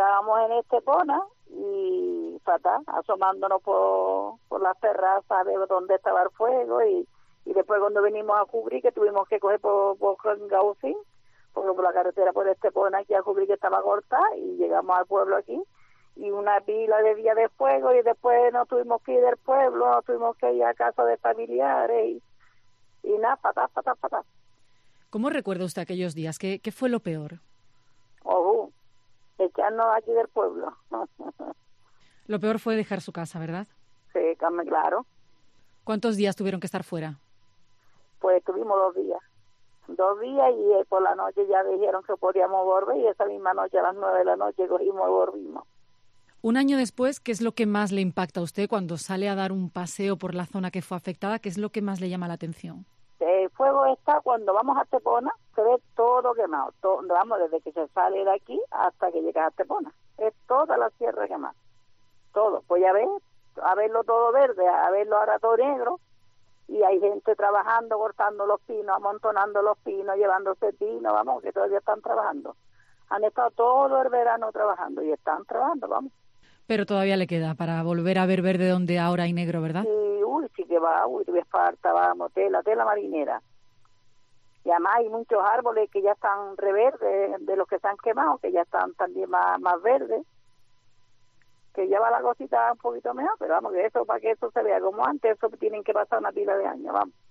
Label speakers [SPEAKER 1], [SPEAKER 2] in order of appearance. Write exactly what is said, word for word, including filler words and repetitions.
[SPEAKER 1] estábamos en Estepona y fatal, asomándonos por, por las terrazas a ver dónde estaba el fuego y, y después cuando venimos a cubrir, que tuvimos que coger por, por Gaucín, porque por la carretera por Estepona aquí a cubrir que estaba cortada y llegamos al pueblo aquí y una pila de días de fuego y después nos tuvimos que ir del pueblo, nos tuvimos que ir a casa de familiares y, y nada, fatal, fatal, fatal.
[SPEAKER 2] ¿Cómo recuerda usted aquellos días? ¿Qué, qué fue lo peor?
[SPEAKER 1] Oh, echarnos aquí del pueblo.
[SPEAKER 2] Lo peor fue dejar su casa, ¿verdad?
[SPEAKER 1] Sí, claro.
[SPEAKER 2] ¿Cuántos días tuvieron que estar fuera?
[SPEAKER 1] Pues tuvimos dos días. Dos días y eh, por la noche ya dijeron que podíamos volver y esa misma noche a las nueve de la noche cogimos y volvimos.
[SPEAKER 2] Un año después, ¿qué es lo que más le impacta a usted cuando sale a dar un paseo por la zona que fue afectada? ¿Qué es lo que más le llama la atención?
[SPEAKER 1] El fuego está cuando vamos a Estepona, se ve todo quemado. Todo, vamos, desde que se sale de aquí hasta que llega a Estepona. Es toda la sierra quemada. Todo. Pues ya ves, a verlo todo verde, a verlo ahora todo negro. Y hay gente trabajando, cortando los pinos, amontonando los pinos, llevándose pinos, vamos, que todavía están trabajando. Han estado todo el verano trabajando y están trabajando, vamos.
[SPEAKER 2] Pero todavía le queda para volver a ver verde donde ahora hay negro, ¿verdad?
[SPEAKER 1] Sí, uy, sí que va, uy, me falta, vamos, tela, tela marinera. Y además hay muchos árboles que ya están reverdes, de los que se han quemado, que ya están también más, más verdes. Que ya va la cosita un poquito mejor, pero vamos, que eso, para que eso se vea como antes, eso tienen que pasar una pila de años, vamos.